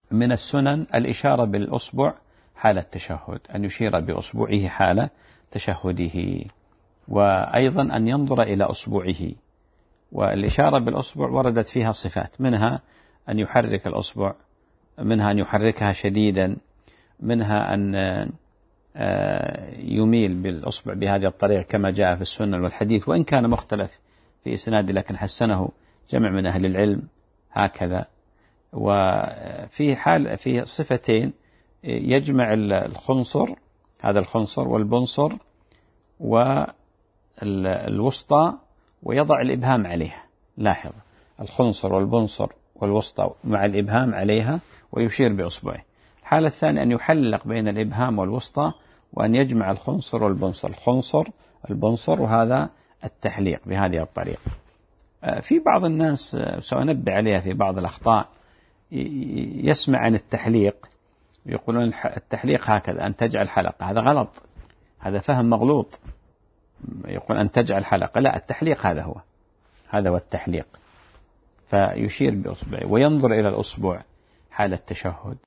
من السنن الإشارة بالأصبع حال التشهد، أن يشير بأصبعه حال تشهده، وأيضا أن ينظر إلى أصبعه. والإشارة بالأصبع وردت فيها صفات، منها أن يحرك الأصبع، منها أن يحركها شديدا، منها أن يميل بالأصبع بهذه الطريقة كما جاء في السنة والحديث، وإن كان مختلف في إسناده لكن حسنه جمع من أهل العلم هكذا. في صفتين يجمع الخنصر، هذا الخنصر والبنصر والوسطى، ويضع الإبهام عليها. لاحظ الخنصر والبنصر والوسطى مع الإبهام عليها ويشير بأصبعه. الحالة الثانية أن يحلق بين الإبهام والوسطى وأن يجمع الخنصر والبنصر، الخنصر البنصر، وهذا التحليق بهذه الطريقة. في بعض الناس سأنبه عليها في بعض الأخطاء، يسمع عن التحليق يقولون التحليق هكذا أن تجعل حلقة، هذا غلط، هذا فهم مغلوط. يقول أن تجعل حلقة، لا، التحليق هذا هو التحليق. فيشير بأصبعه وينظر إلى الأصبع حال التشهد.